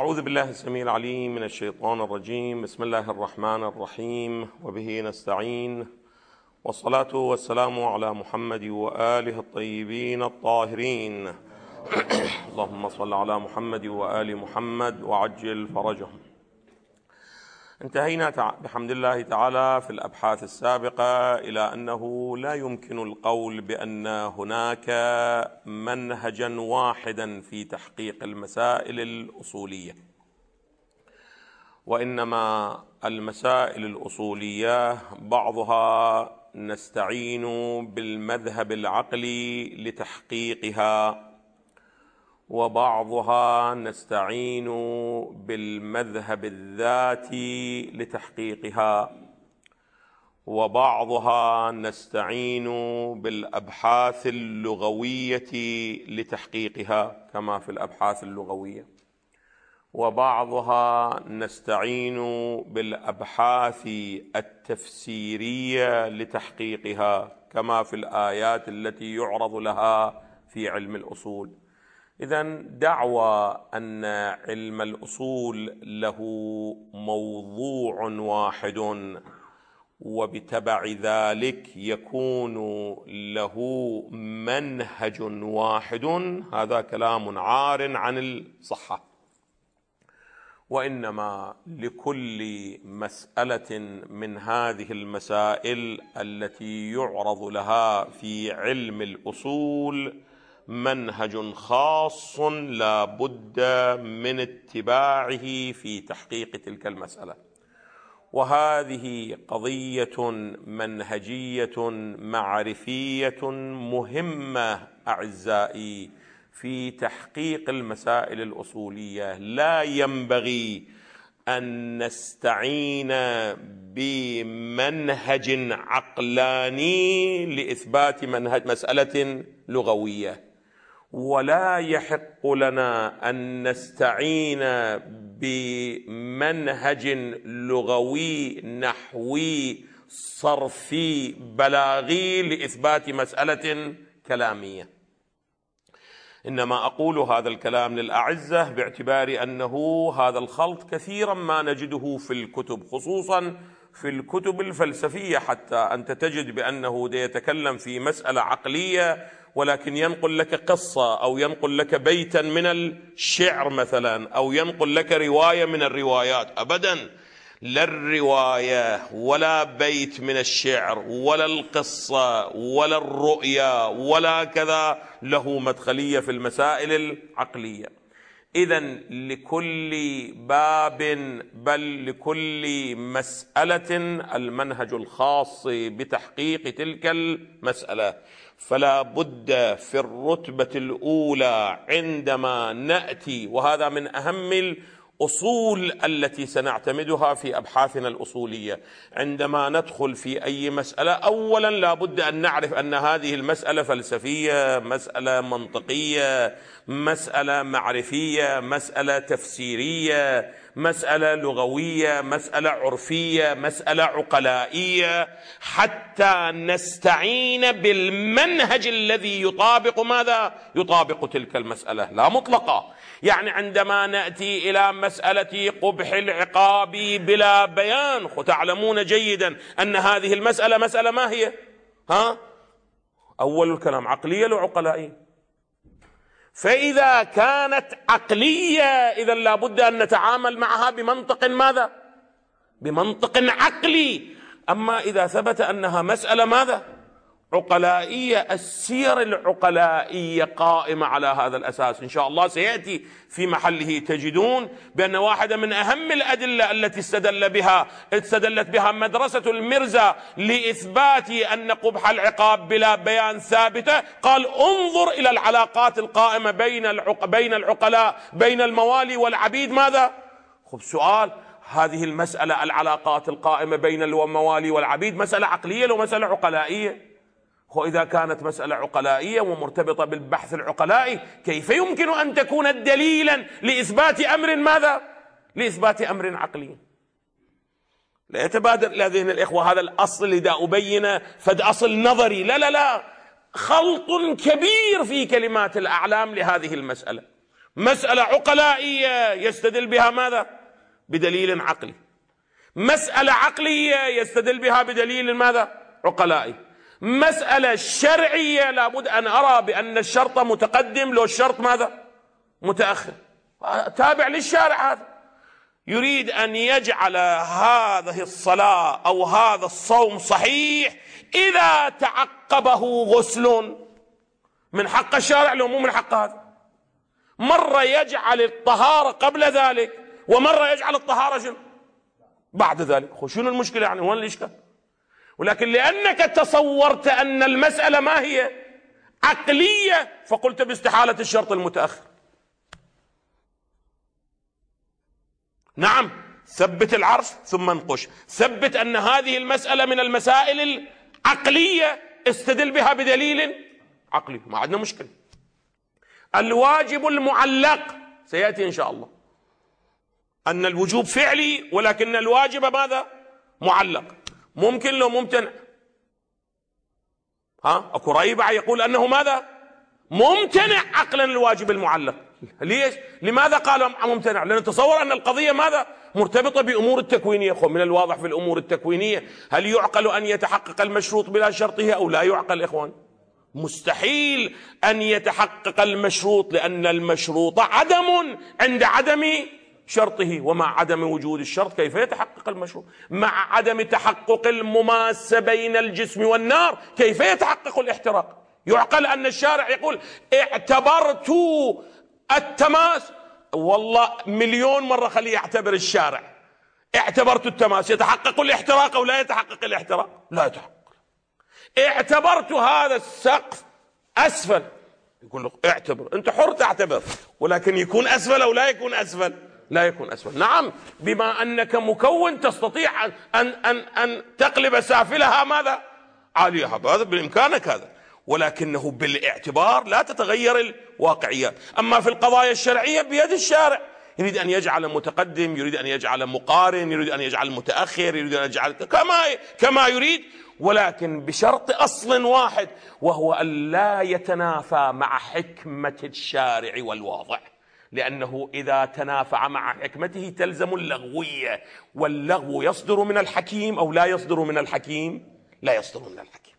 أعوذ بالله السميع العليم من الشيطان الرجيم. بسم الله الرحمن الرحيم، وبه نستعين، والصلاة والسلام على محمد وآله الطيبين الطاهرين. اللهم صل على محمد وآل محمد وعجل فرجهم. انتهينا بحمد الله تعالى في الأبحاث السابقة إلى أنه لا يمكن القول بأن هناك منهجا واحدا في تحقيق المسائل الأصولية، وإنما المسائل الأصولية بعضها نستعين بالمذهب العقلي لتحقيقها، وبعضها نستعين بالمذهب الذاتي لتحقيقها، وبعضها نستعين بالأبحاث اللغوية لتحقيقها كما في الأبحاث اللغوية، وبعضها نستعين بالأبحاث التفسيرية لتحقيقها كما في الآيات التي يعرض لها في علم الأصول. إذن دعوى أن علم الأصول له موضوع واحد وبتبع ذلك يكون له منهج واحد، هذا كلام عار عن الصحة. وإنما لكل مسألة من هذه المسائل التي يعرض لها في علم الأصول منهج خاص لا بد من اتباعه في تحقيق تلك المسألة، وهذه قضية منهجية معرفية مهمة أعزائي في تحقيق المسائل الأصولية. لا ينبغي أن نستعين بمنهج عقلاني لإثبات مسألة لغوية، ولا يحق لنا أن نستعين بمنهج لغوي نحوي صرفي بلاغي لإثبات مسألة كلامية. إنما أقول هذا الكلام للأعزة باعتبار أنه هذا الخلط كثيرا ما نجده في الكتب، خصوصا في الكتب الفلسفية، حتى أنت تجد بأنه يتكلم في مسألة عقلية ولكن ينقل لك قصة أو ينقل لك بيتا من الشعر مثلا، أو ينقل لك رواية من الروايات. أبدا، لا الرواية ولا بيت من الشعر ولا القصة ولا الرؤيا ولا كذا له مدخلية في المسائل العقلية. إذن لكل باب بل لكل مسألة المنهج الخاص بتحقيق تلك المسألة. فلا بد في الرتبة الأولى عندما نأتي، وهذا من أهم الأصول التي سنعتمدها في أبحاثنا الأصولية، عندما ندخل في أي مسألة أولا لا بد أن نعرف أن هذه المسألة فلسفية، مسألة منطقية، مسألة معرفية، مسألة تفسيرية، مسألة لغوية، مسألة عرفية، مسألة عقلائية، حتى نستعين بالمنهج الذي يطابق ماذا؟ يطابق تلك المسألة، لا مطلقة. يعني عندما نأتي إلى مسألة قبح العقاب بلا بيان، تعلمون جيدا أن هذه المسألة مسألة ما هي؟ أول الكلام عقلية لو عقلائية؟ فإذا كانت عقلية إذا لابد أن نتعامل معها بمنطق ماذا؟ بمنطق عقلي. أما إذا ثبت أنها مسألة ماذا؟ عقلائية، السير العقلائية قائمة على هذا الأساس. إن شاء الله سيأتي في محله تجدون بأن واحدة من أهم الأدلة التي استدلت بها مدرسة المرزا لإثبات أن قبح العقاب بلا بيان ثابتة، قال انظر إلى العلاقات القائمة بين العقلاء، بين الموالي والعبيد. ماذا؟ سؤال، هذه المسألة العلاقات القائمة بين الموالي والعبيد مسألة عقلية لو مسألة عقلائية؟ وإذا كانت مسألة عقلائية ومرتبطة بالبحث العقلائي، كيف يمكن أن تكون دليلا لإثبات أمر ماذا؟ لإثبات أمر عقلي. لا يتبادر إلى ذهن الإخوة هذا الأصل إذا أبين فد أصل نظري، لا، خلط كبير في كلمات الأعلام لهذه المسألة. مسألة عقلائية يستدل بها ماذا؟ بدليل عقلي. مسألة عقلية يستدل بها بدليل ماذا؟ عقلائي. مسألة شرعية لابد أن أرى بأن الشرط متقدم لو الشرط ماذا؟ متأخر. تابع للشارع، هذا يريد أن يجعل هذه الصلاة أو هذا الصوم صحيح إذا تعقبه غسل. من حق الشارع لو مو من حق هذا؟ مرة يجعل الطهارة قبل ذلك ومرة يجعل الطهارة شنو؟ بعد ذلك. شنو المشكلة يعني؟ وين الإشكال؟ ولكن لأنك تصورت أن المسألة ما هي عقلية فقلت باستحالة الشرط المتأخر. نعم، ثبت العرش ثم انقش، ثبت أن هذه المسألة من المسائل العقلية، استدل بها بدليل عقلي، ما عندنا مشكلة. الواجب المعلق سيأتي إن شاء الله، أن الوجوب فعلي ولكن الواجب ماذا؟ معلق. ممكن لو ممتنع. أكو رأي يقول أنه ماذا؟ ممتنع عقلا الواجب المعلق. ليش؟ لماذا قال ممتنع؟ لأن تصور أن القضية ماذا؟ مرتبطة بأمور التكوينية. من الواضح في الأمور التكوينية هل يعقل أن يتحقق المشروط بلا شرطه أو لا يعقل؟ إخوان، مستحيل أن يتحقق المشروط، لأن المشروط عدم عند عدم شرطه، ومع عدم وجود الشرط كيف يتحقق المشروط؟ مع عدم تحقق المماسة بين الجسم والنار كيف يتحقق الاحتراق؟ يعقل أن الشارع يقول اعتبرت التماس، والله مليون مرة خليه يعتبر الشارع، اعتبرت التماس، يتحقق الاحتراق أو لا يتحقق الاحتراق؟ لا يتحقق. اعتبرت هذا السقف أسفل، يقول لك اعتبر، أنت حر تعتبر، ولكن يكون أسفل أو لا يكون أسفل؟ لا يكون أسفل. نعم، بما أنك مكون تستطيع أن تقلب سافلها ماذا؟ عاليها، هذا بإمكانك هذا، ولكنه بالاعتبار لا تتغير الواقعيات. أما في القضايا الشرعية بيد الشارع، يريد أن يجعل متقدم، يريد أن يجعل مقارن، يريد أن يجعل متأخر، يريد أن يجعل كما يريد، ولكن بشرط أصل واحد، وهو أن لا يتنافى مع حكمة الشارع والواضع، لأنه إذا تنافع مع حكمته تلزم اللغوية، واللغو يصدر من الحكيم أو لا يصدر من الحكيم؟ لا يصدر من الحكيم.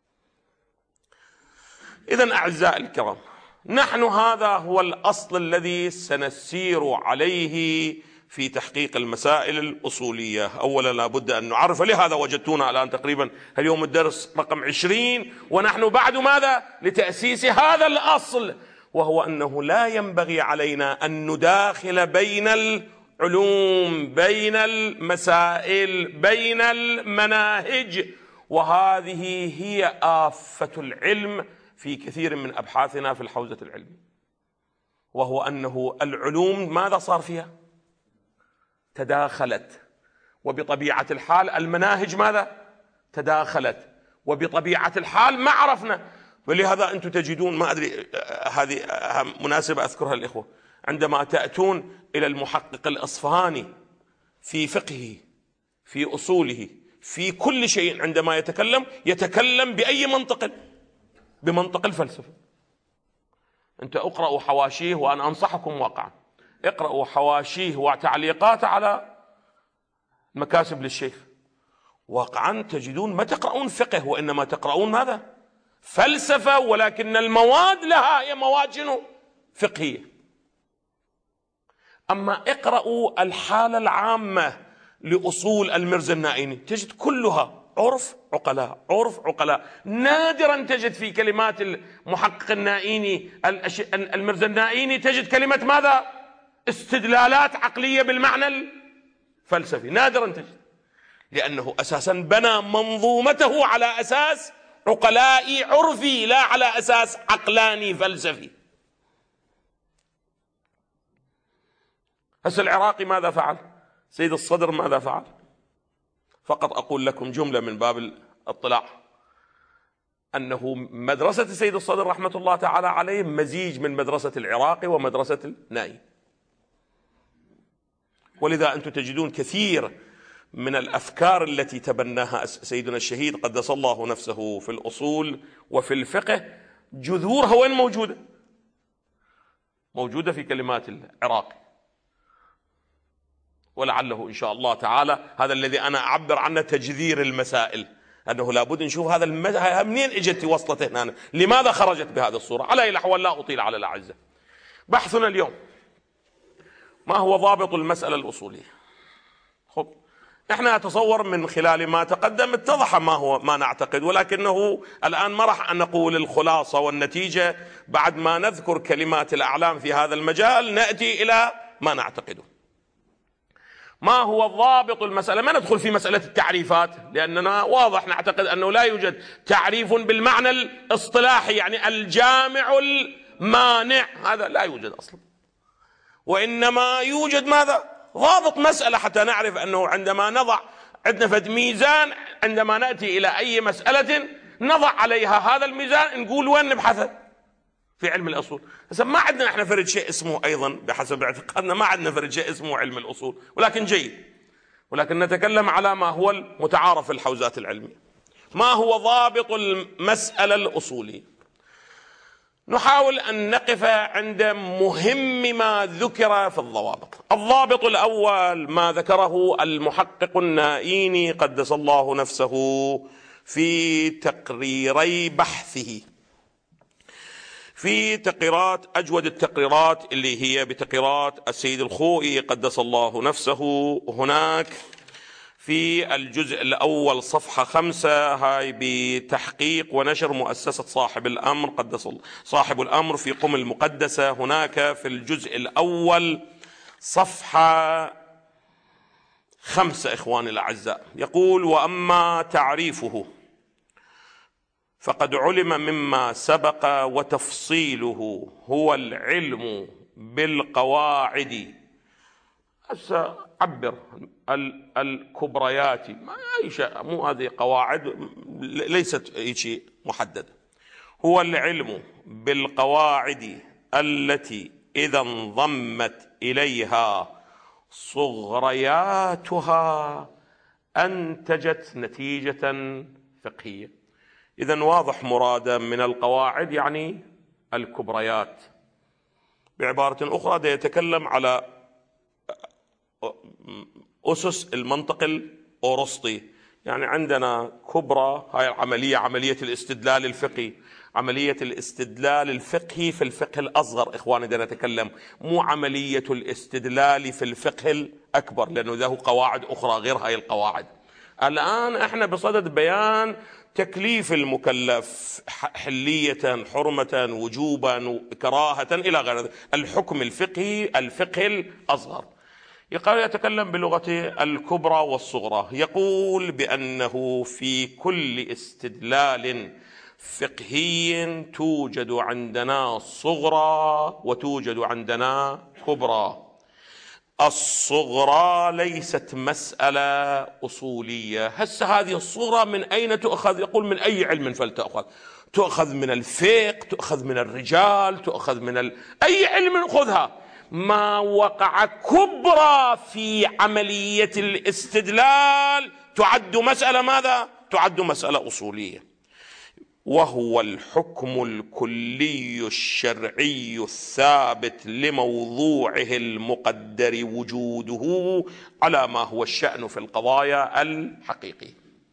إذن أعزائي الكرام، نحن هذا هو الأصل الذي سنسير عليه في تحقيق المسائل الأصولية. أولا لابد أن نعرف، لهذا وجدتونا الآن تقريبا اليوم الدرس رقم 20 ونحن بعد ماذا؟ لتأسيس هذا الأصل، وهو أنه لا ينبغي علينا أن نداخل بين العلوم، بين المسائل، بين المناهج، وهذه هي آفة العلم في كثير من أبحاثنا في الحوزة العلمية، وهو أنه العلوم ماذا صار فيها؟ تداخلت، وبطبيعة الحال المناهج ماذا؟ تداخلت، وبطبيعة الحال ما عرفنا. ولهذا أنتم تجدون، ما أدري، هذه مناسبة أذكرها الإخوة، عندما تأتون إلى المحقق الأصفهاني في فقهه، في أصوله، في كل شيء، عندما يتكلم بأي منطق؟ بمنطق الفلسفة. أنت اقرأوا حواشيه، وأنا أنصحكم واقعا اقرأوا حواشيه وتعليقات على مكاسب للشيخ، واقعا تجدون ما تقرؤون فقه وإنما تقرؤون ماذا؟ فلسفة، ولكن المواد لها هي مواد شنو؟ فقهية. أما اقرأوا الحالة العامة لأصول المرزا النائيني تجد كلها عرف عقلاء، عرف عقلاء. نادرا تجد في كلمات المحقق النائيني المرزا النائيني تجد كلمة ماذا؟ استدلالات عقلية بالمعنى الفلسفي، نادرا تجد، لأنه أساسا بنى منظومته على أساس عقلائي عرفي، لا على أساس عقلاني فلسفي. هسه العراقي ماذا فعل؟ سيد الصدر ماذا فعل؟ فقط أقول لكم جملة من باب الاطلاع، أنه مدرسة سيد الصدر رحمة الله تعالى عليه مزيج من مدرسة العراقي ومدرسة النائي، ولذا أنتم تجدون كثير من الأفكار التي تبناها سيدنا الشهيد قدس الله نفسه في الأصول وفي الفقه جذورها وين موجودة؟ موجودة في كلمات العراقي، ولعله إن شاء الله تعالى هذا الذي أنا أعبر عنه تجذير المسائل، أنه لابد نشوف هذا منين إجت وصلت هنا، لماذا خرجت بهذه الصورة. على أي الأحوال لا أطيل على الأعزة. بحثنا اليوم ما هو ضابط المسألة الأصولية. خب احنا أتصور من خلال ما تقدم اتضح ما نعتقد، ولكنه الآن ما راح أن نقول الخلاصة والنتيجة. بعد ما نذكر كلمات الأعلام في هذا المجال نأتي إلى ما نعتقده. ما هو ضابط المسألة؟ ما ندخل في مسألة التعريفات، لأننا واضح نعتقد أنه لا يوجد تعريف بالمعنى الاصطلاحي، يعني الجامع المانع، هذا لا يوجد أصلا. وإنما يوجد ماذا؟ ضابط مسألة، حتى نعرف أنه عندما نضع عندنا فد ميزان، عندما نأتي إلى أي مسألة نضع عليها هذا الميزان، نقول وين نبحثه في علم الأصول. هسه ما عندنا احنا فرد شيء اسمه، أيضا بحسب اعتقادنا ما عندنا فرد شيء اسمه علم الأصول، ولكن جيد، ولكن نتكلم على ما هو المتعارف في الحوزات العلمية. ما هو ضابط المسألة الأصولية؟ نحاول أن نقف عند مهم ما ذكر في الضوابط. الضابط الأول ما ذكره المحقق النائيني قدس الله نفسه في تقريري بحثه، في تقريرات أجود التقريرات اللي هي بتقريرات السيد الخوئي قدس الله نفسه. هناك في الجزء الأول صفحة 5، هاي بتحقيق ونشر مؤسسة صاحب الأمر قدس الله، صاحب الأمر في قم المقدسة. هناك في الجزء الأول صفحة 5 إخواني الأعزاء يقول: وأما تعريفه فقد علم مما سبق وتفصيله هو العلم بالقواعد. هسه عبر الكبريات، ما أي شيء، مو هذه قواعد ليست أي شيء محدد. هو العلم بالقواعد التي إذا انضمت إليها صغرياتها أنتجت نتيجة فقهية. إذن واضح مرادا من القواعد يعني الكبريات. بعبارة أخرى ده يتكلم على أسس المنطق الأرسطي. يعني عندنا كبرى، هاي العملية عملية الاستدلال الفقهي، عملية الاستدلال الفقهي في الفقه الأصغر إخواني، ده نتكلم مو عملية الاستدلال في الفقه الأكبر، لأنه له قواعد أخرى غير هاي القواعد. الآن احنا بصدد بيان تكليف المكلف حلية، حرمة، وجوبا، كراهة، إلى غير ذلك، الحكم الفقهي، الفقه الأصغر. يتكلم بلغة الكبرى والصغرى. يقول بأنه في كل استدلال فقهي توجد عندنا صغرى وتوجد عندنا كبرى. الصغرى ليست مسألة أصولية. هسه هذه الصغرى من أين تؤخذ؟ يقول من أي علم فلتأخذ. تؤخذ من الفقه، تؤخذ من الرجال، تؤخذ من أي علم خذها. ما وقع كبرى في عملية الاستدلال تعد مسألة ماذا؟ تعد مسألة أصولية، وهو الحكم الكلي الشرعي الثابت لموضوعه المقدر وجوده على ما هو الشأن في القضايا الحقيقي.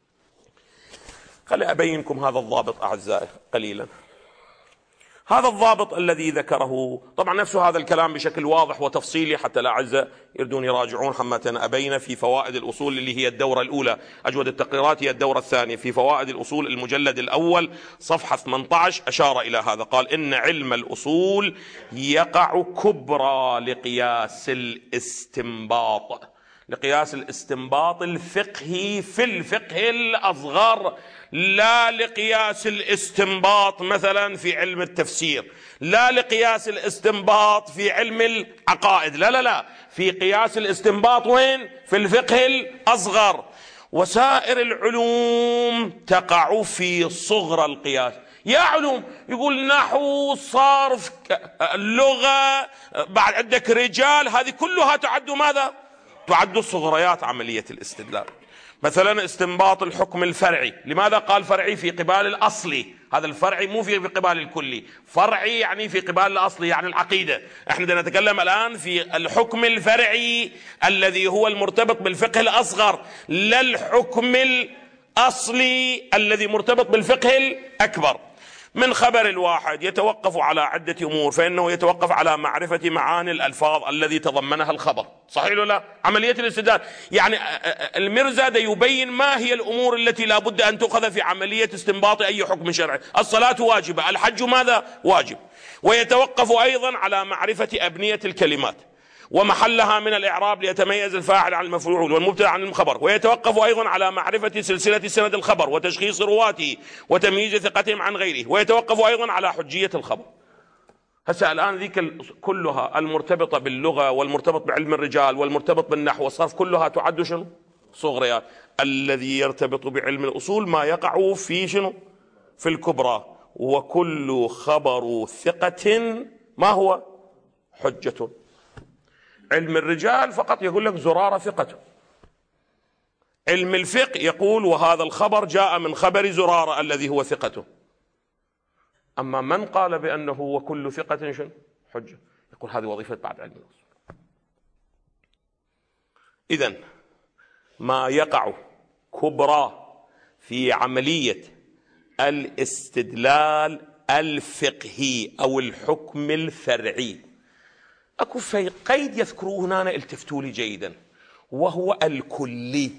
خلي أبينكم هذا الضابط أعزائي قليلا. هذا الضابط الذي ذكره، طبعا نفسه هذا الكلام بشكل واضح وتفصيلي، حتى الأعزاء يردون يراجعون حمة أبين في فوائد الأصول اللي هي الدورة الأولى. أجود التقريرات هي الدورة الثانية. في فوائد الأصول المجلد الأول صفحة 18 أشار إلى هذا، قال: إن علم الأصول يقع كبرى لقياس الاستنباط، لقياس الاستنباط الفقهي في الفقه الأصغر، لا لقياس الاستنباط مثلا في علم التفسير، لا لقياس الاستنباط في علم العقائد، لا لا لا، في قياس الاستنباط وين؟ في الفقه الأصغر. وسائر العلوم تقع في صغر القياس. يا علوم، يقول نحو، صرف، اللغة، بعد عندك رجال، هذه كلها تعد ماذا؟ تعد صغريات عملية الاستدلال. مثلا استنباط الحكم الفرعي. لماذا قال فرعي؟ في قبال الأصلي. هذا الفرعي مو في قبال الكلي، فرعي يعني في قبال الأصلي، يعني العقيدة. احنا بدنا نتكلم الآن في الحكم الفرعي الذي هو المرتبط بالفقه الأصغر، لا الحكم الأصلي الذي مرتبط بالفقه الأكبر. من خبر الواحد يتوقف على عدة أمور، فإنه يتوقف على معرفة معاني الألفاظ الذي تضمنها الخبر. صحيح ولا لا؟ عملية الاستدلال، يعني المرزا يبين ما هي الأمور التي لا بد أن تؤخذ في عملية استنباط أي حكم شرعي. الصلاة واجبة، الحج ماذا؟ واجب. ويتوقف أيضا على معرفة أبنية الكلمات ومحلها من الإعراب ليتميز الفاعل عن المفعول والمبتدأ عن الخبر. ويتوقف أيضا على معرفة سلسلة سند الخبر وتشخيص رواته وتمييز ثقتهم عن غيره. ويتوقف أيضا على حجية الخبر. هسه الآن ذيك كلها المرتبطة باللغة والمرتبط بعلم الرجال والمرتبط بالنحو والصرف كلها تعد شنو؟ صغريات. الذي يرتبط بعلم الأصول ما يقع في شنو؟ في الكبرى. وكل خبر ثقة ما هو؟ حجة. علم الرجال فقط يقول لك زرارة ثقته. علم الفقه يقول وهذا الخبر جاء من خبر زرارة الذي هو ثقته. أما من قال بأنه وكل ثقة شنو؟ حجة، يقول هذه وظيفة بعد علم الأصول. إذن ما يقع كبرى في عملية الاستدلال الفقهي أو الحكم الفرعي، اكو في قيد يذكروه هنا، التفتوا لي جيدا، وهو الكلي.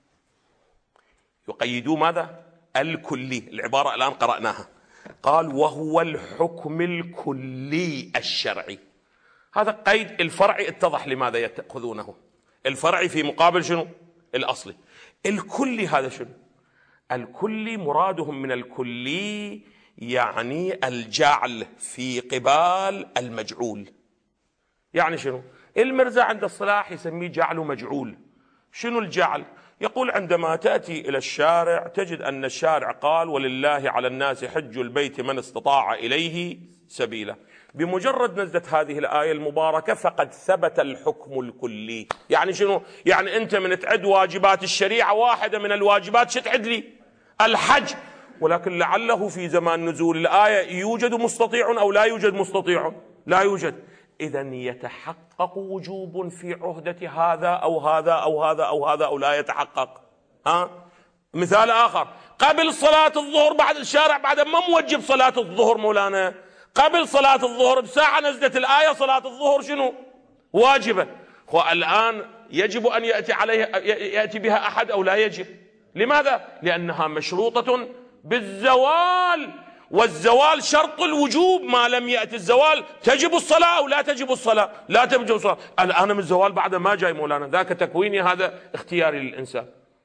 يقيدوا ماذا؟ الكلي. العبارة الآن قرأناها، قال وهو الحكم الكلي الشرعي. هذا قيد. الفرعي اتضح لماذا يأخذونه. الفرعي في مقابل شنو؟ الأصلي. الكلي هذا شنو؟ الكلي مرادهم من الكلي يعني الجعل في قبال المجعول. يعني شنو؟ المرزا عند الصلاح يسميه جعل مجعول. شنو الجعل؟ يقول عندما تأتي إلى الشارع تجد أن الشارع قال ولله على الناس حج البيت من استطاع إليه سبيلا. بمجرد نزلت هذه الآية المباركة فقد ثبت الحكم الكلي. يعني شنو؟ يعني أنت من تعد واجبات الشريعة واحدة من الواجبات شو تعد لي؟ الحج. ولكن لعله في زمان نزول الآية يوجد مستطيع أو لا يوجد مستطيع؟ لا يوجد. إذن يتحقق وجوب في عهدة هذا أو هذا أو هذا أو هذا أو لا يتحقق؟ مثال آخر، قبل صلاة الظهر بعد الشارع بعد ما موجب صلاة الظهر مولانا، قبل صلاة الظهر بساعة نزلت الآية صلاة الظهر شنو؟ واجبة. والآن يجب أن يأتي بها أحد أو لا يجب؟ لماذا؟ لأنها مشروطة بالزوال، والزوال شرط الوجوب. ما لم يأتي الزوال تجب الصلاة أو لا تجب الصلاة؟ لا تجب الصلاة. الآن من الزوال بعد ما جاي مولانا، ذاك تكويني، هذا اختياري للإنسان.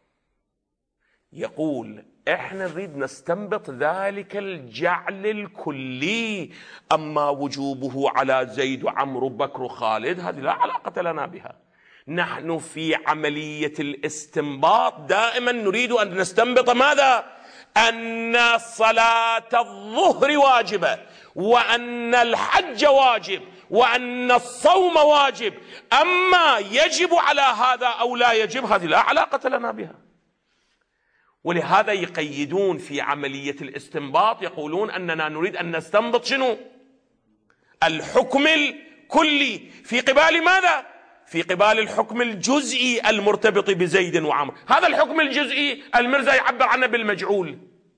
يقول احنا نريد نستنبط ذلك الجعل الكلي، أما وجوبه على زيد وعمرو وبكر وخالد هذه لا علاقة لنا بها. نحن في عملية الاستنباط دائما نريد أن نستنبط ماذا؟ أن صلاة الظهر واجبة، وأن الحج واجب، وأن الصوم واجب. أما يجب على هذا أو لا يجب هذه لا علاقة لنا بها. ولهذا يقيدون في عملية الاستنباط، يقولون أننا نريد أن نستنبط شنو؟ الحكم الكلي في قبال ماذا؟ في قبال الحكم الجزئي المرتبط بزيد وعمر. هذا الحكم الجزئي المرزا يعبر عنه بالمجعول.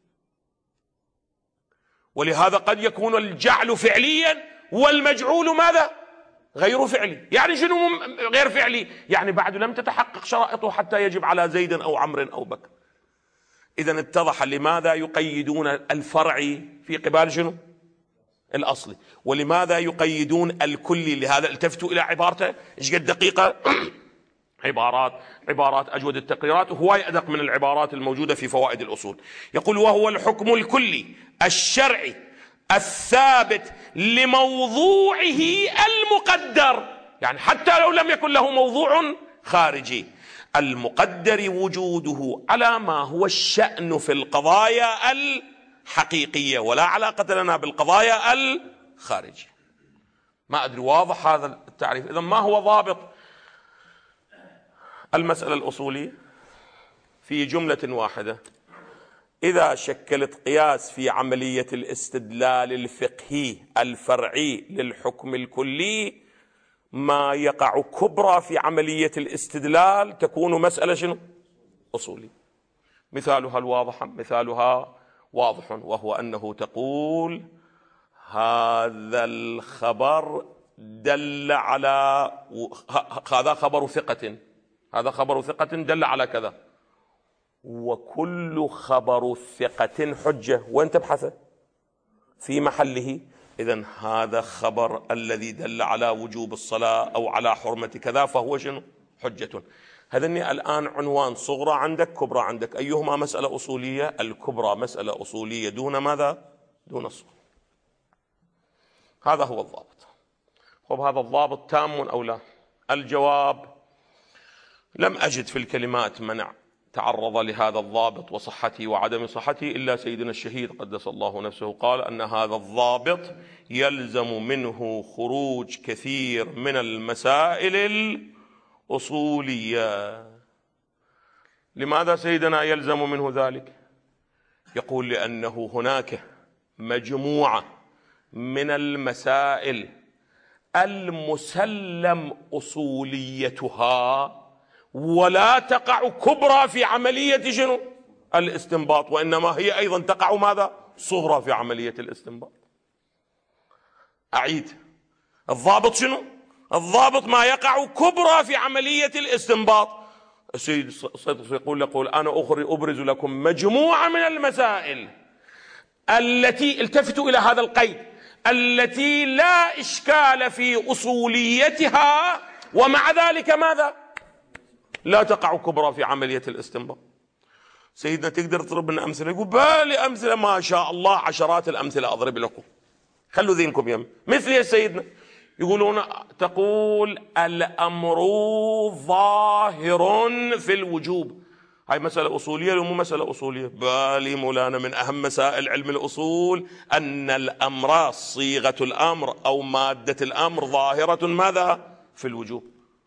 ولهذا قد يكون الجعل فعليا والمجعول ماذا؟ غير فعلي. يعني شنو غير فعلي؟ يعني بعد لم تتحقق شرائطه حتى يجب على زيد أو عمرو أو بكر. إذن اتضح لماذا يقيدون الفرعي في قبال شنو؟ الأصلي. ولماذا يقيدون الكلي؟ لهذا التفتوا إلى عبارته ايش قد دقيقة. عبارات أجود التقريرات، وهواي أدق من العبارات الموجودة في فوائد الأصول. يقول وهو الحكم الكلي الشرعي الثابت لموضوعه المقدر، يعني حتى لو لم يكن له موضوع خارجي، المقدر وجوده على ما هو الشأن في القضايا الحقيقية، ولا علاقة لنا بالقضايا الخارجية. ما أدري واضح هذا التعريف؟ إذن ما هو ضابط المسألة الأصولية؟ في جملة واحدة إذا شكلت قياس في عملية الاستدلال الفقهي الفرعي للحكم الكلي، ما يقع كبرى في عملية الاستدلال تكون مسألة شنو؟ أصولي. مثالها واضح، وهو أنه تقول هذا الخبر دل على هذا خبر ثقة دل على كذا، وكل خبر ثقة حجة. وين تبحثه؟ في محله. إذن هذا خبر الذي دل على وجوب الصلاة أو على حرمة كذا فهو شنو؟ حجة. هذني الآن عنوان صغرى عندك كبرى عندك، أيهما مسألة أصولية؟ الكبرى مسألة أصولية دون ماذا؟ دون الصغرى. هذا هو الضابط. طب هذا الضابط تام أو لا؟ الجواب لم أجد في الكلمات منع تعرض لهذا الضابط وصحته وعدم صحته إلا سيدنا الشهيد قدس الله نفسه قال أن هذا الضابط يلزم منه خروج كثير من المسائل الأصولية. لماذا سيدنا يلزم منه ذلك؟ يقول لأنه هناك مجموعة من المسائل المسلم أصوليتها ولا تقع كبرى في عملية شنو؟ الاستنباط، وإنما هي أيضا تقع ماذا؟ صغرى في عملية الاستنباط. أعيد، الضابط شنو؟ الضابط ما يقع كبرى في عملية الاستنباط. السيد يقول أنا أبرز لكم مجموعة من المسائل التي التفتوا إلى هذا القيد التي لا إشكال في أصوليتها ومع ذلك ماذا؟ لا تقع كبرى في عملية الاستنباط. سيدنا تقدر تضرب لنا أمثلة؟ يقول بالي أمثلة ما شاء الله عشرات الأمثلة أضرب لكم، خلوا ذينكم يم. مثل يا سيدنا يقولون تقول الأمر ظاهر في الوجوب، هاي مسألة أصولية ولا مو مسألة أصولية؟ بالي مولانا من أهم مسائل علم الأصول أن الأمر صيغة الأمر أو مادة الأمر ظاهرة ماذا؟ في الوجوب.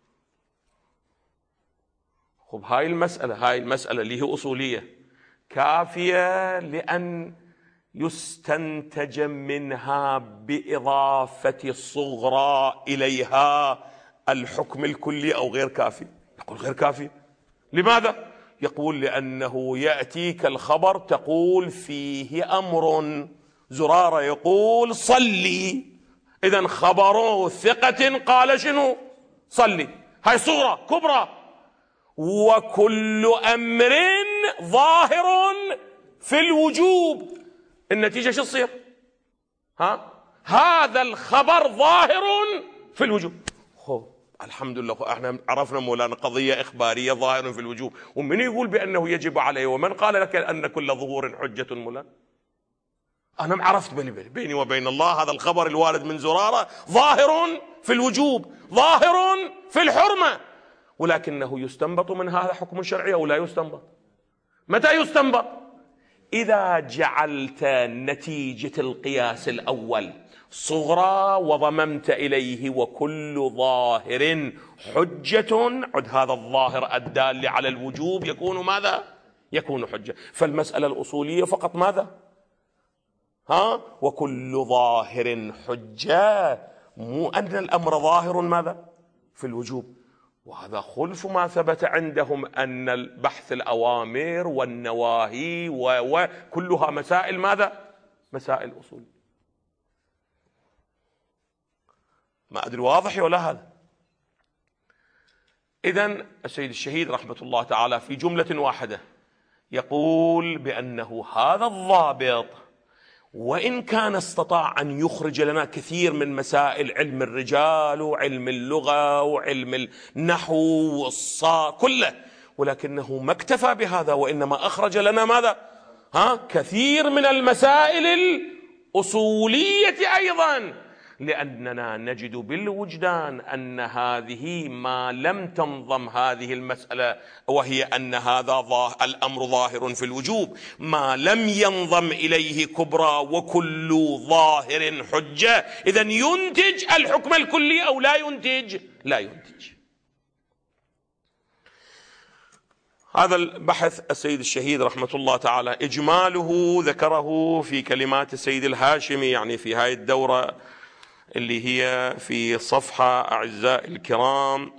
خب هاي المسألة اللي هي أصولية كافية لأن يستنتج منها بإضافة الصغرى إليها الحكم الكلي أو غير كافي؟ يقول غير كافي. لماذا؟ يقول لأنه يأتيك الخبر تقول فيه أمر، زرارة يقول صلي، إذن خبر ثقة قال شنو؟ صلي، هاي صغرى. كبرى وكل أمر ظاهر في الوجوب، النتيجة شو تصير؟ هذا الخبر ظاهر في الوجوب. الحمد لله احنا عرفنا مولانا قضية إخبارية ظاهر في الوجوب، ومن يقول بأنه يجب عليه؟ ومن قال لك أن كل ظهور حجة مولانا؟ أنا عرفت بيني وبين الله هذا الخبر الوارد من زرارة ظاهر في الوجوب، ظاهر في الحرمة، ولكنه يستنبط من هذا حكم شرعي أو لا يستنبط؟ متى يستنبط؟ إذا جعلت نتيجة القياس الأول صغرى وضممت إليه وكل ظاهر حجة، عد هذا الظاهر الدال على الوجوب يكون ماذا؟ يكون حجة. فالمسألة الأصولية فقط ماذا؟ وكل ظاهر حجة، مو أن الأمر ظاهر ماذا؟ في الوجوب. وهذا خلف ما ثبت عندهم أن البحث الأوامر والنواهي وكلها مسائل ماذا؟ مسائل أصول. ما أدري واضح ولا هذا؟ إذن السيد الشهيد رحمة الله تعالى في جملة واحدة يقول بأنه هذا الضابط وإن كان استطاع أن يخرج لنا كثير من مسائل علم الرجال وعلم اللغة وعلم النحو والصار كله، ولكنه ما اكتفى بهذا، وإنما أخرج لنا ماذا؟ كثير من المسائل الأصولية أيضا، لأننا نجد بالوجدان أن هذه ما لم تنظم هذه المسألة، وهي أن هذا الأمر ظاهر في الوجوب، ما لم ينظم إليه كبرى وكل ظاهر حجة، إذن ينتج الحكم الكلي أو لا ينتج؟ لا ينتج. هذا البحث السيد الشهيد رحمة الله تعالى إجماله ذكره في كلمات السيد الهاشمي، يعني في هاي الدورة اللي هي في صفحة أعزائي الكرام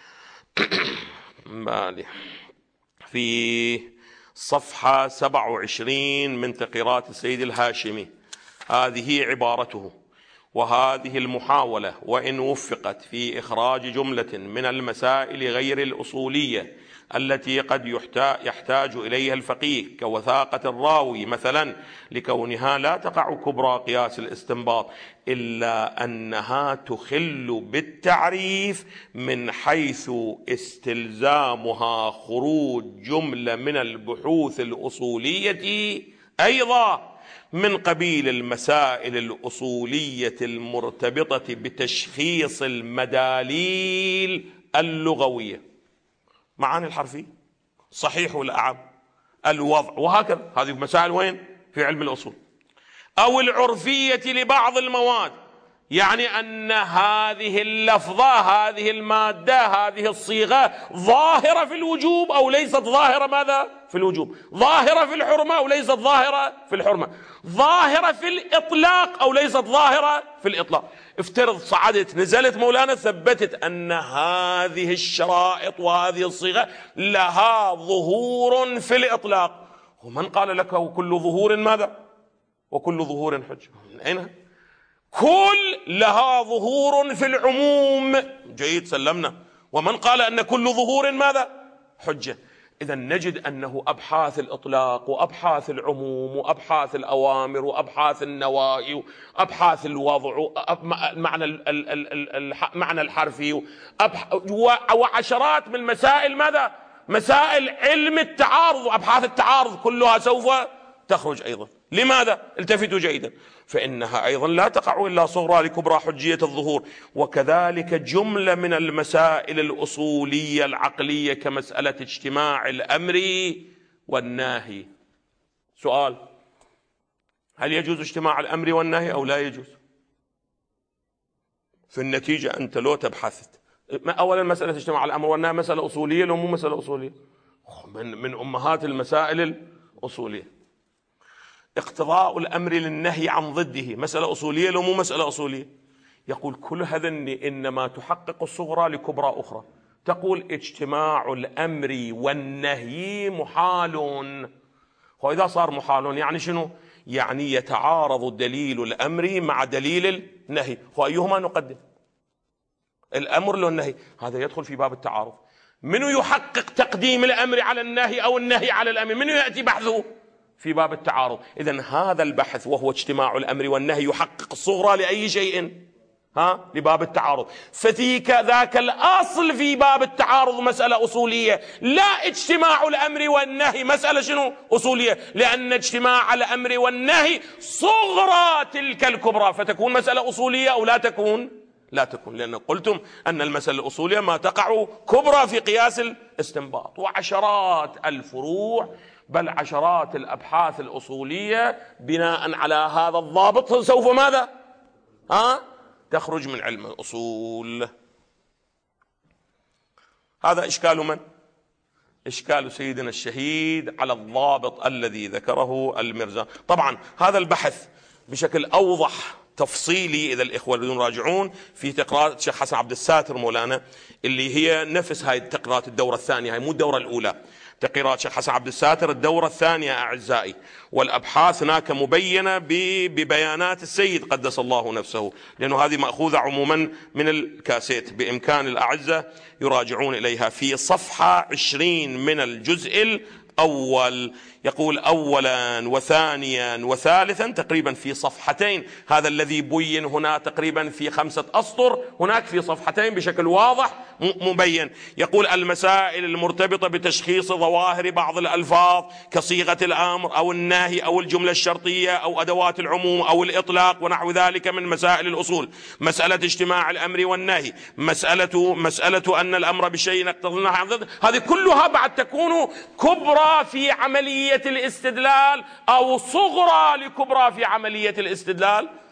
في صفحة 27 من تقريرات السيد الهاشمي. هذه عبارته: وهذه المحاولة وإن وفقت في إخراج جملة من المسائل غير الأصولية التي قد يحتاج إليها الفقيه كوثاقة الراوي مثلا، لكونها لا تقع كبرى قياس الاستنباط، إلا أنها تخل بالتعريف من حيث استلزامها خروج جملة من البحوث الأصولية أيضا من قبيل المسائل الأصولية المرتبطة بتشخيص المداليل اللغوية. معاني الحرفية، صحيح والأعم، الوضع، وهكذا. هذه مسائل وين؟ في علم الأصول. أو العرفية لبعض المواد، يعني أن هذه اللفظة، هذه المادة، هذه الصيغة ظاهرة في الوجوب أو ليست ظاهرة ماذا؟ في الوجوب، ظاهرة في الحرمة أو ليست ظاهرة في الحرمة، ظاهرة في الإطلاق أو ليست ظاهرة في الإطلاق. افترض صعدت نزلت مولانا ثبتت أن هذه الشرائط وهذه الصيغة لها ظهور في الإطلاق، ومن قال لك وكل ظهور ماذا؟ وكل ظهور حجة. من أين؟ كل لها ظهور في العموم. جيد، سلمنا. ومن قال أن كل ظهور ماذا؟ حجة. إذا نجد أنه أبحاث الإطلاق وأبحاث العموم وأبحاث الأوامر وأبحاث النواهي وأبحاث الوضع معنى الحرفي وعشرات من مسائل ماذا؟ مسائل علم التعارض وأبحاث التعارض كلها سوف تخرج أيضا. لماذا؟ التفتوا جيدا، فإنها أيضا لا تقع إلا صغرى لكبرى حجية الظهور. وكذلك جملة من المسائل الأصولية العقلية كمسألة اجتماع الأمر والنهي. سؤال: هل يجوز اجتماع الأمر والنهي أو لا يجوز؟ في النتيجة أنت لو تبحثت، أولا مسألة اجتماع الأمر والنهي مسألة أصولية لو مو مسألة أصولية، من أمهات المسائل الأصولية. اقتضاء الأمر للنهي عن ضده مسألة أصولية لو مو مسألة أصولية. يقول كل هذا إنما تحقق الصغرى لكبرى أخرى. تقول اجتماع الأمر والنهي محال، وإذا صار محال يعني شنو؟ يعني يتعارض دليل الأمر مع دليل النهي، وأيهما نقدم؟ الأمر لو النهي؟ هذا يدخل في باب التعارض. منو يحقق تقديم الأمر على النهي أو النهي على الأمر؟ منو يأتي بحثه؟ في باب التعارض. إذن هذا البحث وهو اجتماع الأمر والنهي يحقق الصغرى لأي شيء؟ لباب التعارض. فذيك ذاك الأصل في باب التعارض مسألة أصولية، لا اجتماع الأمر والنهي مسألة شنو؟ أصولية، لأن اجتماع الأمر والنهي صغرى تلك الكبرى، فتكون مسألة أصولية أو لا تكون؟ لا تكون، لأن قلتم أن المسألة الأصولية ما تقع كبرى في قياس الاستنباط. وعشرات الفروع بل عشرات الأبحاث الأصولية بناء على هذا الضابط سوف ماذا؟ تخرج من علم الأصول. هذا إشكال من؟ إشكال سيدنا الشهيد على الضابط الذي ذكره المرزا. طبعا هذا البحث بشكل أوضح تفصيلي إذا الإخوة بدون راجعون في تقريرات الشيخ حسن عبد الساتر مولانا، اللي هي نفس هاي التقريرات الدورة الثانية، هاي مو الدورة الأولى، تقريرات الشيخ حسن عبد الساتر الدورة الثانية أعزائي. والأبحاث هناك مبينة ببيانات السيد قدس الله نفسه، لأنه هذه مأخوذة عموما من الكاسيت، بإمكان الأعزة يراجعون إليها. في صفحة 20 من الجزء الأول يقول أولا وثانيا وثالثا تقريبا في صفحتين، هذا الذي بين هنا تقريبا في 5 أسطر، هناك في صفحتين بشكل واضح مبين. يقول المسائل المرتبطة بتشخيص ظواهر بعض الألفاظ كصيغة الأمر أو النهي أو الجملة الشرطية أو أدوات العموم أو الإطلاق ونحو ذلك من مسائل الأصول. مسألة اجتماع الأمر والنهي، مسألة أن الأمر بشيء يقتضي النهي عن ضده، هذه كلها بعد تكون كبرى في عملية الاستدلال أو صغرى لكبرى في عملية الاستدلال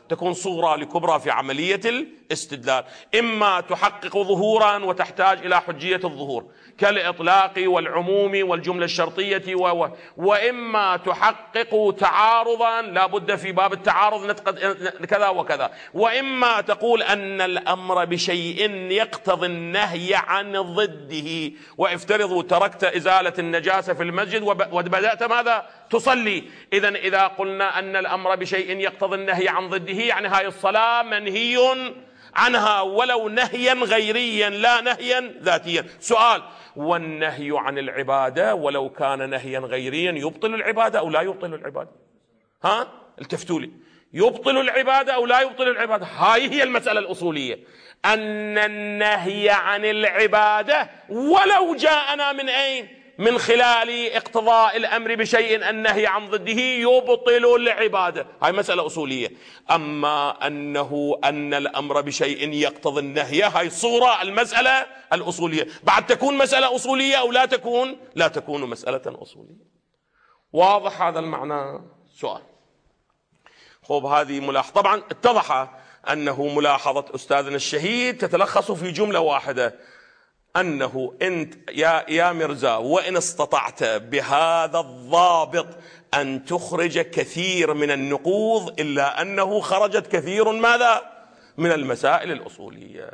تكون صغرى لكبرى في عملية الاستدلال. إما تحقق ظهورا وتحتاج إلى حجية الظهور كالإطلاق والعموم والجملة الشرطية وإما تحقق تعارضا لا بد في باب التعارض كذا وكذا، وإما تقول أن الأمر بشيء يقتضي النهي عن ضده. وافترضوا تركت إزالة النجاسة في المسجد وبدأت ماذا؟ تصلي. إذا قلنا أن الأمر بشيء يقتضي النهي عن ضده يعني هاي الصلاة منهي عنها ولو نهيا غيريا لا نهيا ذاتيا. سؤال: والنهي عن العبادة ولو كان نهيا غيريا يبطل العبادة أو لا يبطل العبادة؟ التفتوا لي، يبطل العبادة أو لا يبطل العبادة؟ هاي هي المسألة الأصولية، أن النهي عن العبادة ولو جاءنا من أين؟ من خلال اقتضاء الأمر بشيء النهي عن ضده يبطل العبادة. هاي مسألة أصولية. أما أن الأمر بشيء يقتضي النهي، هاي صورة المسألة الأصولية. بعد تكون مسألة أصولية أو لا تكون مسألة أصولية. واضح هذا المعنى؟ سؤال. خب هذه ملاحظة. طبعا اتضح أنه ملاحظة أستاذنا الشهيد تتلخص في جملة واحدة، أنه أنت يا مرزا وإن استطعت بهذا الضابط أن تخرج كثير من النقوض إلا أنه خرجت كثير ماذا؟ من المسائل الأصولية.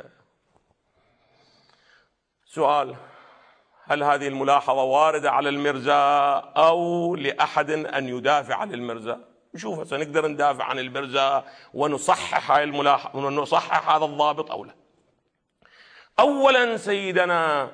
سؤال: هل هذه الملاحظة واردة على المرزا أو لأحد أن يدافع عن المرزا؟ نشوف سنقدر ندافع عن المرزا ونصحح هاي الملاحظة ونصحح هذا الضابط أو لا. أولا سيدنا،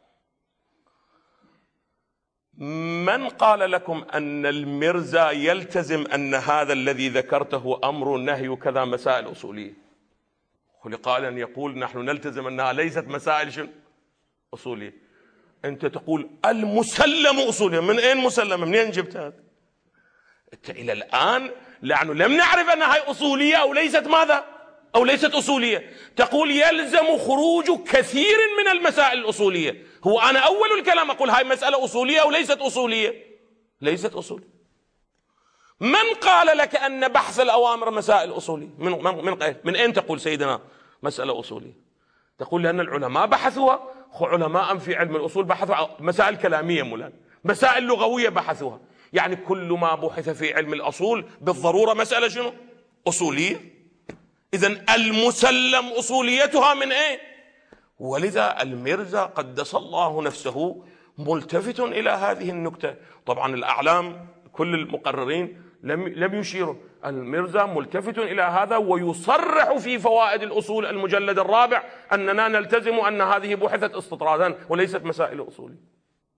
من قال لكم أن المرزا يلتزم أن هذا الذي ذكرته أمر نهي كذا مسائل أصولية؟ خلق أن يقول نحن نلتزم أنها ليست مسائل أصولية. أنت تقول المسلم أصولية. من أين مسلم؟ منين جبت هذا؟ أنت إلى الآن لأنه لم نعرف أنها أصولية أو ليست ماذا؟ أو ليست أصولية. تقول يلزم خروج كثير من المسائل الأصولية. هو أنا أول الكلام أقول هاي مسألة أصولية أو ليست أصولية؟ ليست أصولية. من قال لك أن بحث الأوامر مسائل أصولية؟ من أين تقول سيدنا مسألة أصولية؟ تقول لأن العلماء بحثوها. علماء في علم الأصول بحثوا مسائل كلامية مولانا، مسائل لغوية بحثوها. يعني كل ما بحث في علم الأصول بالضرورة مسألة أصولية. إذن المسلم أصوليتها من أين؟ ولذا المرزا قدس الله نفسه ملتفت إلى هذه النكتة. طبعا الأعلام كل المقررين لم يشيروا. المرزا ملتفت إلى هذا ويصرح في فوائد الأصول المجلد الرابع أننا نلتزم أن هذه بحثت استطرادا وليست مسائل أصولية.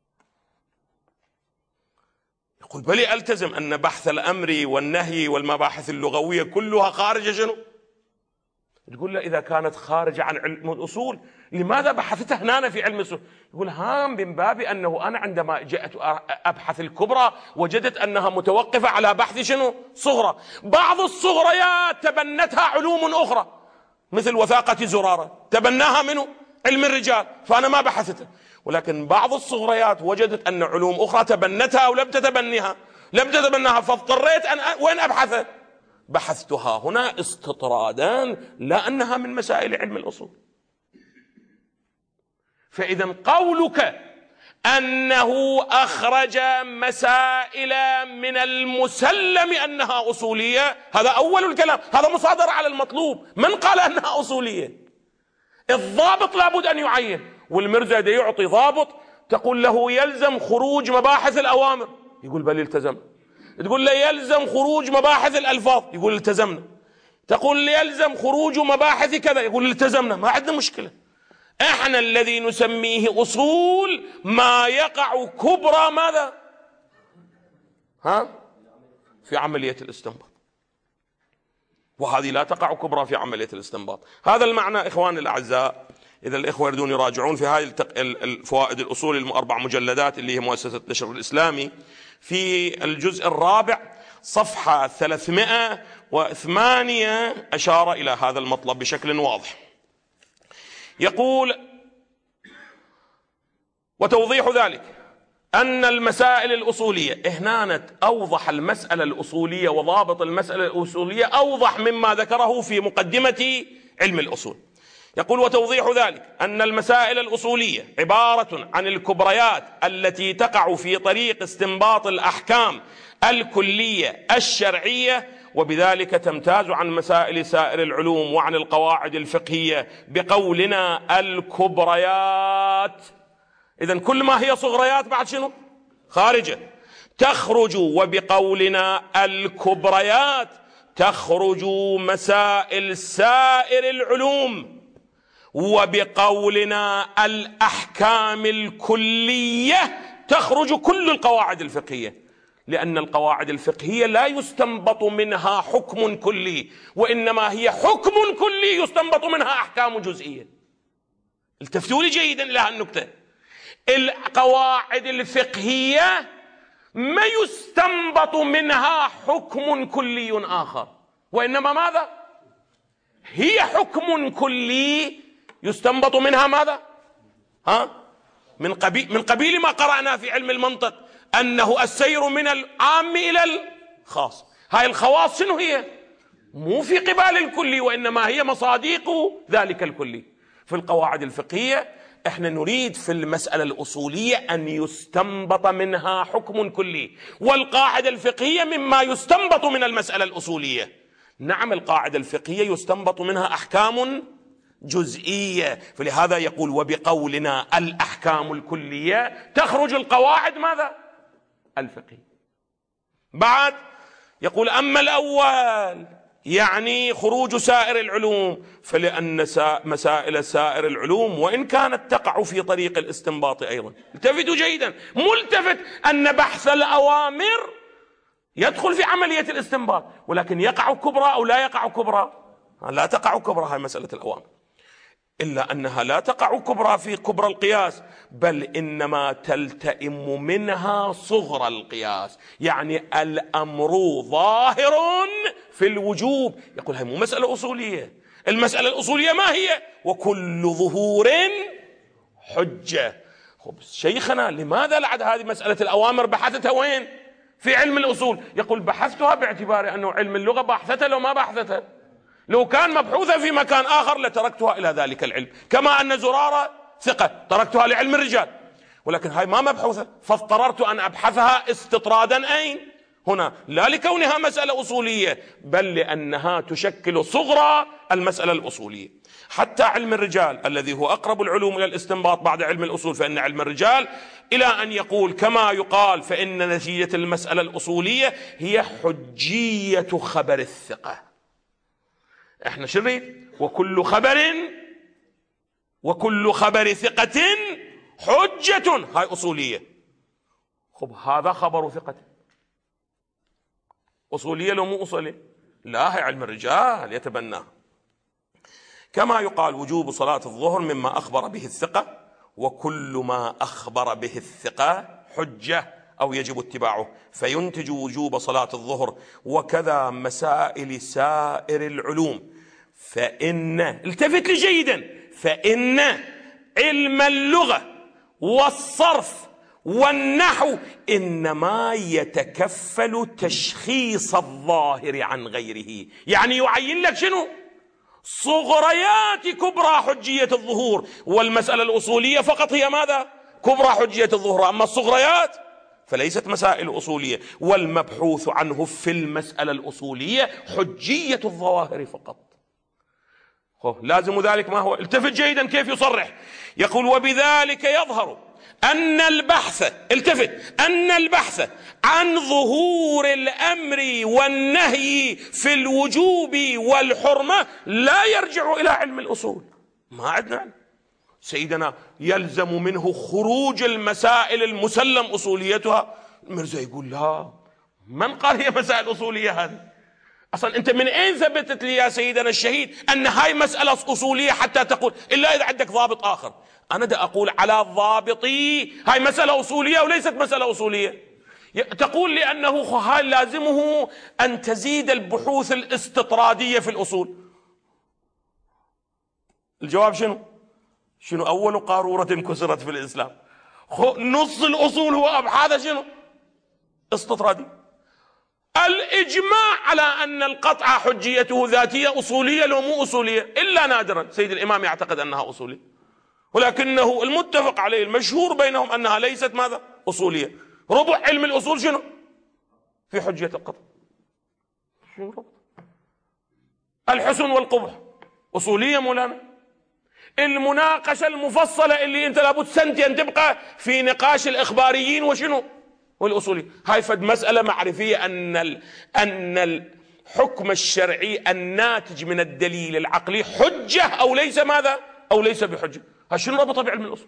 يقول بلي ألتزم أن بحث الأمر والنهي والمباحث اللغوية كلها خارجة تقول له إذا كانت خارجة عن علم الأصول لماذا بحثتها هنا في علم الأصول؟ يقول من باب أنه أنا عندما جاءت أبحث الكبرى وجدت أنها متوقفة على بحث صغرى. بعض الصغريات تبنتها علوم أخرى مثل وثاقة زرارة تبناها منه علم الرجال فأنا ما بحثتها. ولكن بعض الصغريات وجدت أن علوم أخرى تبنتها أو لم تتبناها فاضطريت أن وين أبحث؟ بحثتها هنا استطرادا لا أنها من مسائل علم الأصول. فإذا قولك أنه أخرج مسائل من المسلم أنها أصولية هذا أول الكلام، هذا مصادرة على المطلوب. من قال أنها أصولية؟ الضابط لابد أن يعين. والمرزا إذا يعطي ضابط تقول له يلزم خروج مباحث الأوامر يقول بل التزم. تقول له يلزم خروج مباحث الألفاظ يقول التزمنا. تقول يلزم خروج مباحث كذا يقول التزمنا. ما عندنا مشكلة. احنا الذي نسميه أصول ما يقع كبرى ماذا؟ في عملية الاستنباط، وهذه لا تقع كبرى في عملية الاستنباط. هذا المعنى إخواني الأعزاء. إذا الإخوة يريدون يراجعون في هذه الفوائد الأصول الأربع مجلدات اللي هي مؤسسة النشر الإسلامي في الجزء الرابع صفحة 308 أشار إلى هذا المطلب بشكل واضح. يقول وتوضيح ذلك أن المسائل الأصولية هنا أوضح المسألة الأصولية وضابط المسألة الأصولية أوضح مما ذكره في مقدمة علم الأصول. يقول: وتوضيح ذلك أن المسائل الأصولية عبارة عن الكبريات التي تقع في طريق استنباط الأحكام الكلية الشرعية، وبذلك تمتاز عن مسائل سائر العلوم وعن القواعد الفقهية بقولنا الكبريات. إذن كل ما هي صغريات بعد شنو؟ خارجة، تخرج. وبقولنا الكبريات تخرج مسائل سائر العلوم، وبقولنا الأحكام الكلية تخرج كل القواعد الفقهية، لأن القواعد الفقهية لا يستنبط منها حكم كلي، وإنما هي حكم كلي يستنبط منها أحكام جزئية. التفتوا لي جيدا إلى هالنكتة. القواعد الفقهية ما يستنبط منها حكم كلي آخر، وإنما ماذا؟ هي حكم كلي يستنبط منها ماذا؟ من قبيل ما قرأنا في علم المنطق أنه السير من العام إلى الخاص. هاي الخواص شنو هي؟ مو في قبال الكلي، وإنما هي مصاديق ذلك الكلي. في القواعد الفقهية احنا نريد في المسألة الأصولية أن يستنبط منها حكم كلي، والقاعدة الفقهية مما يستنبط من المسألة الأصولية. نعم، القاعدة الفقهية يستنبط منها أحكام جزئية، فلهذا يقول: وبقولنا الأحكام الكلية تخرج القواعد ماذا؟ الفقهية. بعد يقول: أما الأول يعني خروج سائر العلوم، فلأن مسائل سائر العلوم وإن كانت تقع في طريق الاستنباط أيضا. التفتوا جيدا، ملتفت أن بحث الأوامر يدخل في عملية الاستنباط، ولكن يقع كبرى أو لا يقع كبرى؟ لا تقع كبرى هاي مسألة الأوامر، إلا أنها لا تقع كبرى في كبرى القياس، بل إنما تلتئم منها صغرى القياس، يعني الأمر ظاهر في الوجوب. يقول هاي مو مسألة أصولية. المسألة الأصولية ما هي؟ وكل ظهور حجة. خب شيخنا، لماذا لعد هذه مسألة الأوامر بحثتها وين؟ في علم الأصول. يقول: بحثتها باعتبار أنه علم اللغة بحثتها لو ما بحثتها. لو كان مبحوثا في مكان آخر لتركتها إلى ذلك العلم، كما أن زرارة ثقة تركتها لعلم الرجال، ولكن هاي ما مبحوثة، فاضطررت أن أبحثها استطرادا أين؟ هنا، لا لكونها مسألة أصولية، بل لأنها تشكل صغرى المسألة الأصولية. حتى علم الرجال الذي هو أقرب العلوم إلى الاستنباط بعد علم الأصول، فإن علم الرجال إلى أن يقول كما يقال فإن نتيجة المسألة الأصولية هي حجية خبر الثقة. احنا شو نريد؟ وكل خبر ثقة حجة. هاي أصولية. خب هذا خبر ثقة، أصولية لو مو أصولية؟ لا، هي علم الرجال يتبناه. كما يقال وجوب صلاة الظهر مما أخبر به الثقة، وكل ما أخبر به الثقة حجة أو يجب اتباعه، فينتج وجوب صلاة الظهر. وكذا مسائل سائر العلوم، فإن، التفت لي جيدا، فإن علم اللغة والصرف والنحو إنما يتكفل تشخيص الظاهر عن غيره، يعني يعين لك شنو؟ صغريات كبرى حجية الظهور، والمسألة الأصولية فقط هي ماذا؟ كبرى حجية الظهور، أما الصغريات فليست مسائل أصولية، والمبحوث عنه في المسألة الأصولية حجية الظواهر فقط. لازم ذلك ما هو؟ التفت جيدا كيف يصرح. يقول: وبذلك يظهر أن البحث، التفت، أن البحث عن ظهور الأمر والنهي في الوجوب والحرمة لا يرجع إلى علم الأصول. ما عندنا علم. سيدنا يلزم منه خروج المسائل المسلم أصوليتها. المرزا يقول: لا، من قال هي مسائل أصولية هذه؟ أصلا أنت من أين ثبتت لي يا سيدنا الشهيد أن هاي مسألة أصولية حتى تقول؟ إلا إذا عندك ضابط آخر. أنا دا أقول على ضابطي هاي مسألة أصولية وليست مسألة أصولية. تقول لأنه هاي لازمه أن تزيد البحوث الاستطرادية في الأصول. الجواب شنو؟ أول قارورة كسرت في الإسلام؟ نص الأصول هو أبحاث شنو؟ استطرادي. الإجماع على أن القطع حجيته ذاتية أصولية لو مو أصولية، إلا نادرا سيد الإمام يعتقد أنها أصولية، ولكنه المتفق عليه المشهور بينهم أنها ليست ماذا؟ أصولية. ربع علم الأصول شنو؟ في حجية القطع. شنو ربع؟ الحسن والقبح أصولية مولانا. المناقشة المفصلة اللي أنت لابد سنتين تبقى في نقاش الإخباريين وشنو؟ والأصولي. هاي فد مسألة معرفية أن الحكم الشرعي الناتج من الدليل العقلي حجة أو ليس ماذا؟ أو ليس بحجة. شنو ربطه بعلم الأصول؟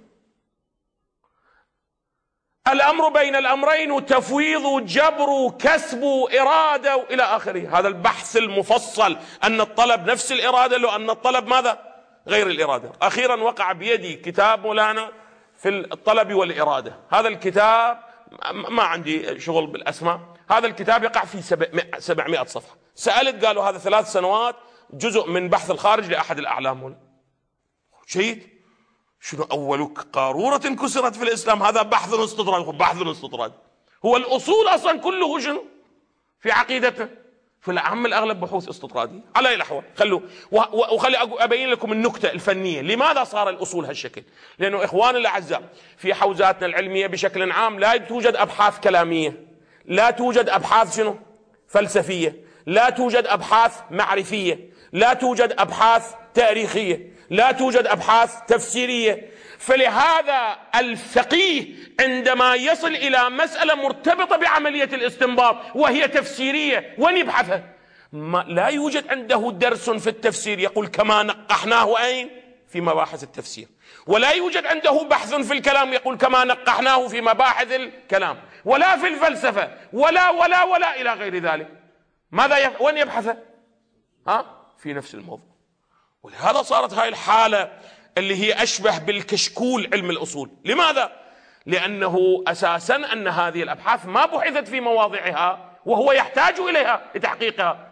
الأمر بين الأمرين وتفويض جبر كسب إرادة إلى آخره. هذا البحث المفصل أن الطلب نفس الإرادة لو أن الطلب ماذا؟ غير الإرادة. أخيرا وقع بيدي كتاب مولانا في الطلب والإرادة. هذا الكتاب ما عندي شغل بالأسماء، هذا الكتاب يقع في 700 صفحة. سألت قالوا هذا 3 سنوات جزء من بحث الخارج لأحد الأعلام هنا. جيد. شنو أول قارورة كسرت في الإسلام؟ هذا بحث استطراد. بحث استطراد هو الأصول أصلا كله شنو في عقيدته؟ في العام الأغلب بحوث استطرادية. على أي الأحوال وخلي أبين لكم النكتة الفنية لماذا صار الأصول هالشكل. لأنه إخواني الأعزاء في حوزاتنا العلمية بشكل عام لا توجد أبحاث كلامية، لا توجد أبحاث شنو فلسفية، لا توجد أبحاث معرفية، لا توجد أبحاث تاريخية، لا توجد أبحاث تفسيرية. فلهذا الفقيه عندما يصل إلى مسألة مرتبطة بعملية الاستنباط وهي تفسيرية وين يبحثها؟ لا يوجد عنده درس في التفسير يقول كما نقحناه أين؟ في مباحث التفسير. ولا يوجد عنده بحث في الكلام يقول كما نقحناه في مباحث الكلام، ولا في الفلسفة، ولا إلى غير ذلك. ماذا وين يبحث؟ في نفس الموضوع. ولهذا صارت هاي الحالة اللي هي أشبه بالكشكول علم الأصول. لماذا؟ لأنه أساسا أن هذه الأبحاث ما بحثت في مواضعها وهو يحتاج إليها لتحقيقها.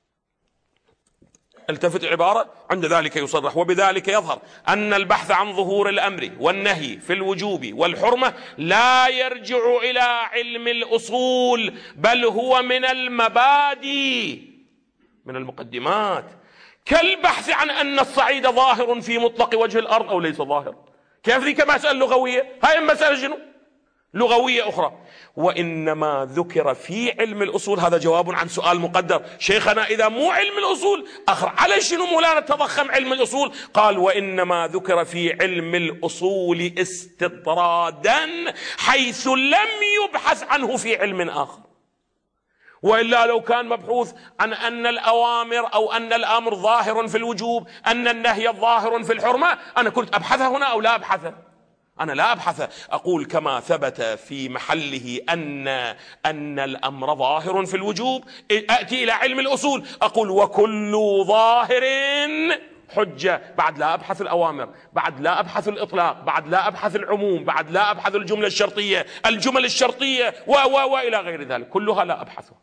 التفت العبارة عند ذلك يصرح وبذلك يظهر أن البحث عن ظهور الأمر والنهي في الوجوب والحرمة لا يرجع إلى علم الأصول، بل هو من المبادئ من المقدمات، كالبحث عن أن الصعيد ظاهر في مطلق وجه الأرض أو ليس ظاهر. كيف ذيك مسألة لغوية؟ هاي مسألة شنو؟ لغوية أخرى. وإنما ذكر في علم الأصول، هذا جواب عن سؤال مقدر. شيخنا إذا مو علم الأصول أخر على شنو مولانا تضخم علم الأصول؟ قال وإنما ذكر في علم الأصول استطرادا حيث لم يبحث عنه في علم آخر. وإلا لو كان مبحوث عن أن الأوامر أو أن الأمر ظاهر في الوجوب، أن النهي ظاهر في الحرمة، أنا كنت أبحثه هنا أو لا أبحثه؟ أنا لا أبحثه. أقول كما ثبت في محله أن الأمر ظاهر في الوجوب، أتي إلى علم الأصول أقول وكل ظاهر حجة. بعد لا أبحث الأوامر، بعد لا أبحث الإطلاق، بعد لا أبحث العموم، بعد لا أبحث الجملة الشرطية، الجمل الشرطية وإلى غير ذلك كلها لا أبحثها.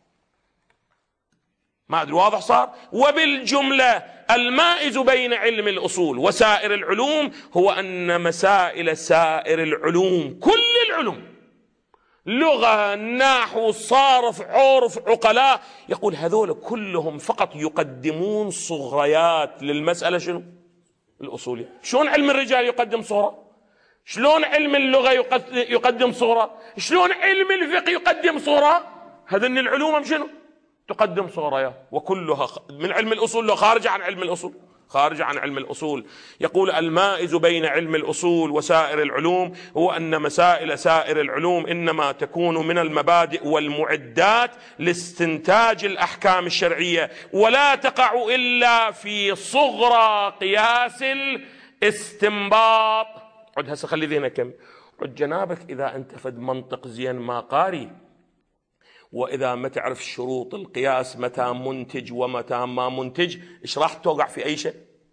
ما أدري واضح صار؟ وبالجملة المائز بين علم الأصول وسائر العلوم هو أن مسائل سائر العلوم، كل العلوم، لغة، نحو، صرف، عرف، عقلاء، يقول هذول كلهم فقط يقدمون صغريات للمسألة شنو؟ الأصولية. شلون علم الرجال يقدم صغرى؟ شلون علم اللغة يقدم صغرى؟ شلون علم الفقه يقدم صغرى؟ هذن العلوم شنو؟ تقدم صغريات، وكلها من علم الأصول، لو خارج عن علم الأصول، خارج عن علم الأصول. يقول المائز بين علم الأصول وسائر العلوم هو أن مسائل سائر العلوم إنما تكون من المبادئ والمعدات لاستنتاج الأحكام الشرعية، ولا تقع إلا في صغرى قياس الاستنباط. عد هسه خلي ذهنك كم عد جنابك إذا أنت فد منطق زين ما قاري، وإذا ما تعرف شروط القياس متى منتج ومتى ما منتج، إيش راح توقع في أي شيء؟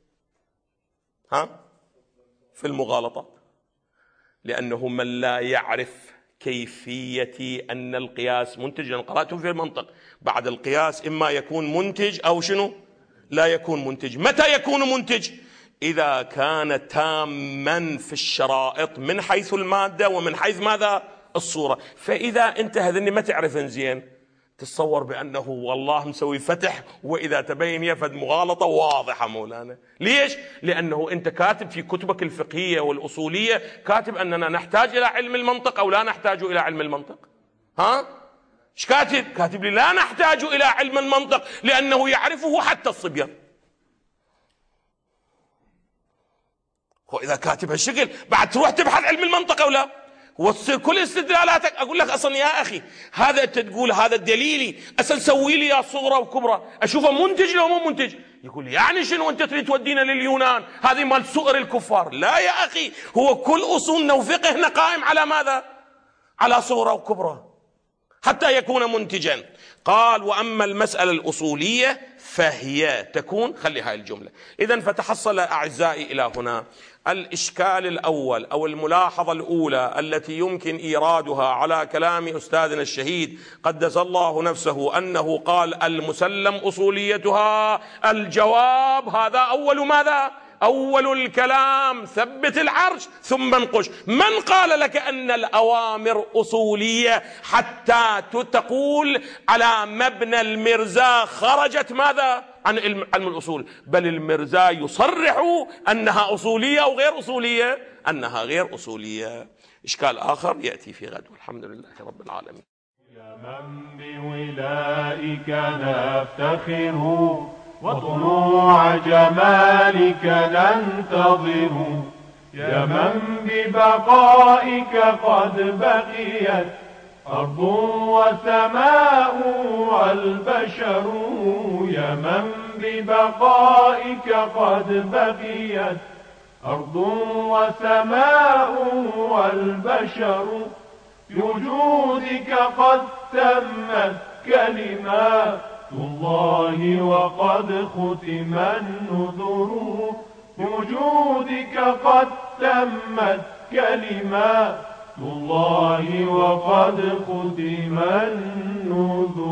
في المغالطات. لأنه من لا يعرف كيفية أن القياس منتج، لأن قرأتم في المنطق بعد القياس إما يكون منتج أو شنو؟ لا يكون منتج. متى يكون منتج؟ إذا كان تاما في الشرائط من حيث المادة ومن حيث ماذا؟ الصورة. فإذا أنت هذني ما تعرفن زين تتصور بأنه والله مسوي فتح، وإذا تبين يفد مغالطة واضحة مولانا. ليش؟ لأنه أنت كاتب في كتبك الفقهية والأصولية كاتب أننا نحتاج إلى علم المنطق أو لا نحتاج إلى علم المنطق. ها؟ إيش كاتب؟ كاتب لي لا نحتاج إلى علم المنطق لأنه يعرفه حتى الصبيان. وإذا كاتب هالشكل بعد تروح تبحث علم المنطق أو لا؟ وتصير كل استدلالاتك أقول لك أصلا يا أخي هذا أنت تقول هذا دليلي، أصلا سوي لي يا صغرى وكبرى أشوفه منتج لو مو منتج. يقول يعني شنو أنت تريد تودينا لليونان هذه مال سؤر الكفار؟ لا يا أخي، هو كل أصولنا وفقهنا قائم على ماذا؟ على صغرى وكبرى حتى يكون منتجا. قال وأما المسألة الأصولية فهي تكون، خلي هاي الجملة. إذن فتحصل أعزائي إلى هنا الإشكال الأول أو الملاحظة الأولى التي يمكن إيرادها على كلام أستاذنا الشهيد قدس الله نفسه أنه قال المسلم أصوليتها. الجواب هذا أول ماذا؟ أول الكلام ثبت العرش ثم انقش. من قال لك أن الأوامر أصولية حتى تقول على مبنى المرزا خرجت ماذا؟ عن علم الأصول؟ بل المرزا يصرح أنها أصولية أو غير أصولية، أنها غير أصولية. إشكال آخر يأتي في غد، والحمد لله رب العالمين. يا من بولائك نفتخر وطلوع جمالك ننتظر، يا من ببقائك قد بقيت أرض وسماء والبشر، يا من ببقائك قد بقيت أرض وسماء والبشر، بوجودك قد تمت كلمات الله وقد ختم النذر، بوجودك قد تمت كلمات الله وقد ختم النذر.